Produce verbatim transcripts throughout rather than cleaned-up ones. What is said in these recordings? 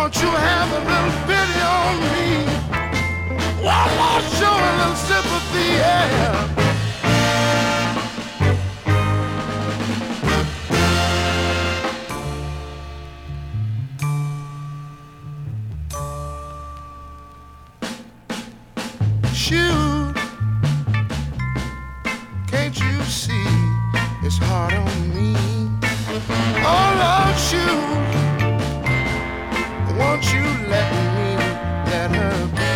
Won't you have a little pity on me? Well, Lord, show a little sympathy, yeah. Shoot, can't you see it's hard on me? Oh Lord, shoot, won't you let me let her be?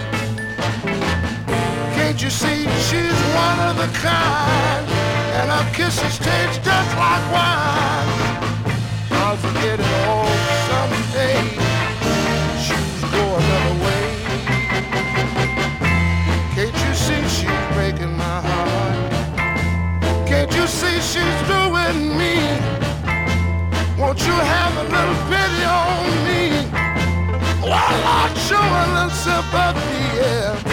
Can't you see she's one of a kind, and her kisses taste just like wine? I'll forget it all someday. Shoes go another way. Can't you see she's breaking my heart? Can't you see she's doing me? Won't you have a little pity on me? Well, Lord, show a little sympathy, yeah.